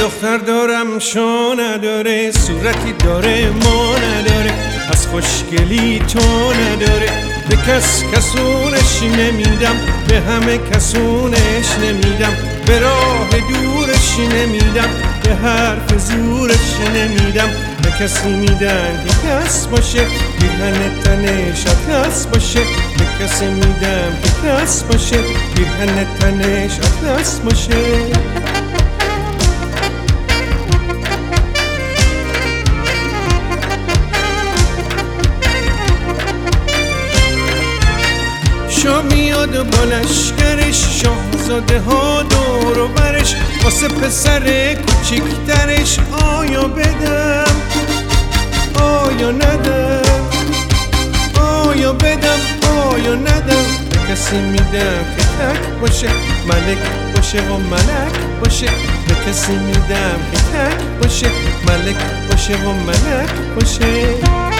دختر دارم شو نداره، صورتی داره ما نداره، از خوشگلی تو نداره. به کس کسونش نمیدم، به همه کسونش نمیدم، به راه دورش نمیدم، به حرف زورش نمیدم. به کسی میدن که کس باشه، پیرهن تنش اطلس باشه. به کسی میدم که کس باشه، پیرهن تنش اطلس باشه. شاه میاد با لشکرش، شاهزاده ها دور و برش، واسه پسر کوچیکترش آیا بدم آیا ندم، آیا بدم آیا ندم. به کسی میدم که تک باشه، ملک باشه و ملک باشه. به کسی میدم که تک باشه، ملک باشه و ملک باشه.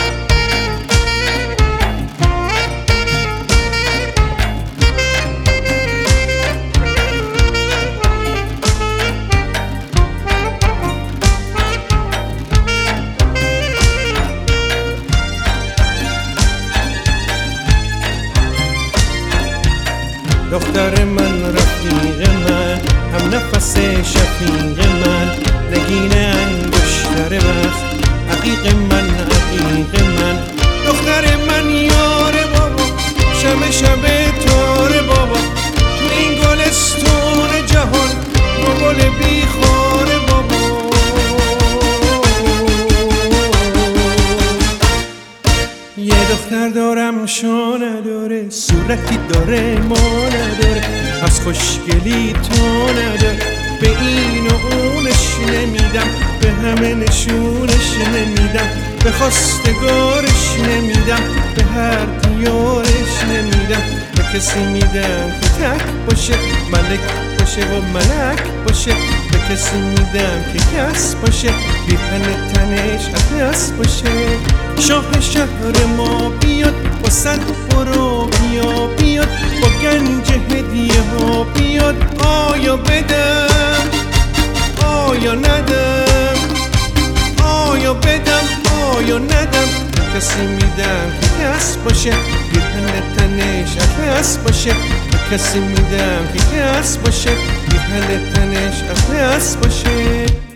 دختر من رفیق من، هم نفس شفیق من، نگین انگشتر وقت، عقیق من عقیق من. دختر من یار بابا، شب شب تار بابا، تو این گلستون جهان رو گل بیخار بابا. یه دختر دارم شو نداره، صورتی داره ما نداره، از خوشگلی تو نداره. به این و اونش نمیدم، به همه نشونش نمیدم، به خواستگارش نمیدم، به هر دیارش نمیدم. به کسی میدم که تک باشه، ملک باشه و ملک باشه. به کسی میدم که کس باشه، پیرهن تنش اطلس باشه. شاه شهر ما بیاد، با صد برو بیا بیاد، با گنج هدیه ها بیاد. آیا بدم آیا ندم، آیا بدم آیا ندم. به کسی میدم که کس باشه، پیرهن تنش اطلس باشه. به کسی میدم که کس باشه، پیرهن تنش اطلس باشه.